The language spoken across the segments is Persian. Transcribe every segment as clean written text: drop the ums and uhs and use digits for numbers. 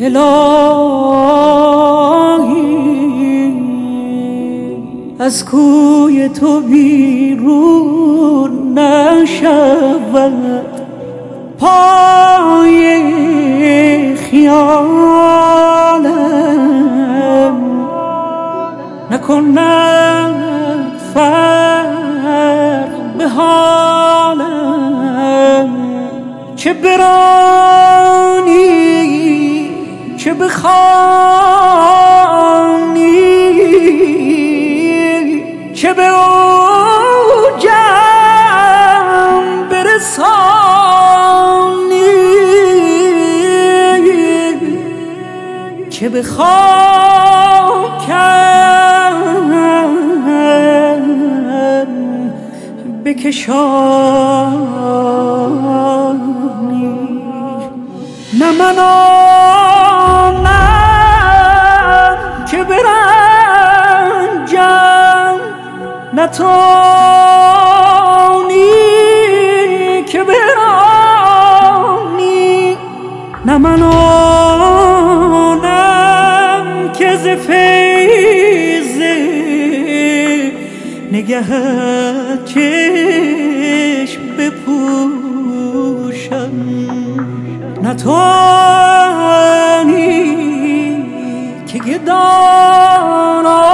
الهی از کوی تو بیرون نشود پای خیالم نکند فرق به حالم چه برانی چه بخوانی چه به اوجم برسانی چه به خاکم بکشانی نه من آنم که برنجم نه تو آنی که برانی نه من آنم که ز فیض نگهت چشم بپوشم نه تو آنی که گدانا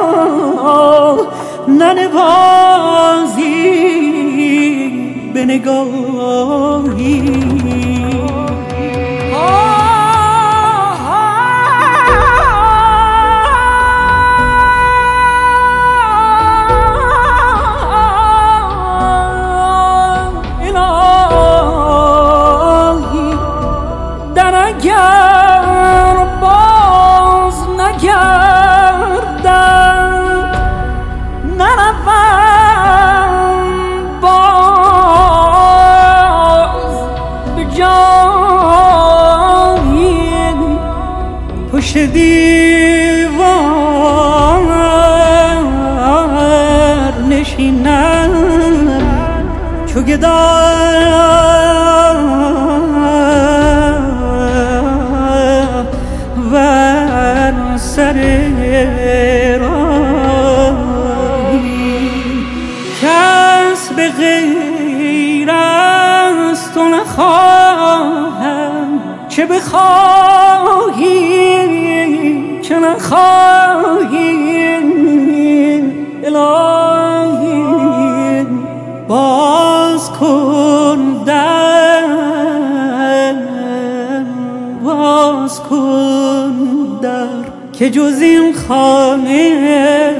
ننوازی به نگاهی اگر باز نگردم نروم باز به جایی پشت دیوار نشینم چو گدا سر راهی کس به غیر از تو نخواهم چه بخواهی چه نخواهی الهی باز کن در باز کن در که جز این خانه